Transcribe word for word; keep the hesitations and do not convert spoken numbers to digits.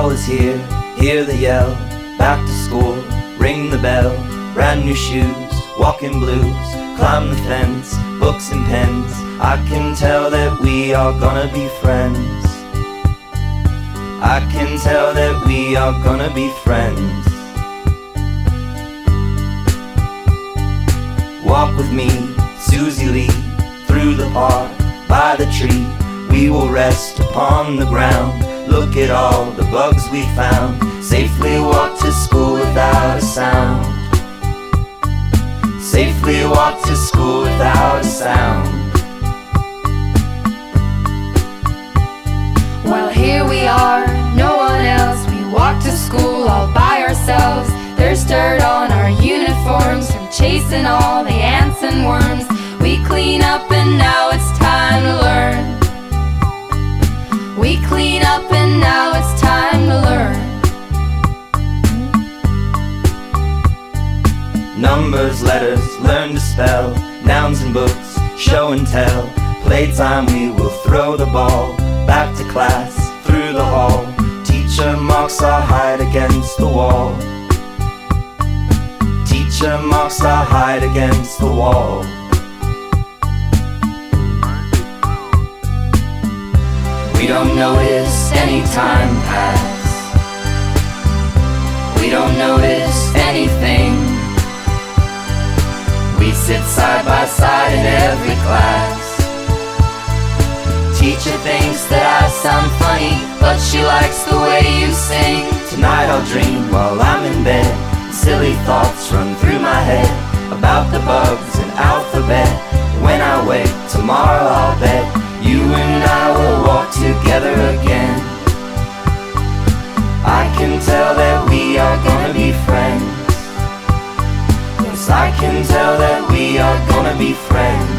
Fall is here, hear the yell. Back to school, ring the bell. Brand new shoes, walking blues. Climb the fence, books and pens. I can tell that we are gonna be friends. I can tell that we are gonna be friends. Walk with me, Susie Lee, through the park, by the tree. We will rest upon the ground, look at all the bugs we found. Safely walk to school without a sound. Safely walk to school without a sound. Well, here we are, no one else. We walk to school all by ourselves. There's dirt on our uniforms from chasing all the ants and worms. We clean up and now it's time to learn. We clean up and now it's time to learn. Numbers, letters, learn to spell. Nouns and books, show and tell. Playtime, we will throw the ball. Back to class, through the hall. Teacher marks our height against the wall. Teacher marks our height against the wall. We don't notice any time pass. We don't notice anything. We sit side by side in every class. Teacher thinks that I sound funny, but she likes the way you sing. Tonight I'll dream while I'm in bed. Silly thoughts run through my head about the bugs and alphabet. When I wake tomorrow I'll bet you and I will walk together again. I can tell that we are gonna be friends. Yes, I can tell that we are gonna be friends.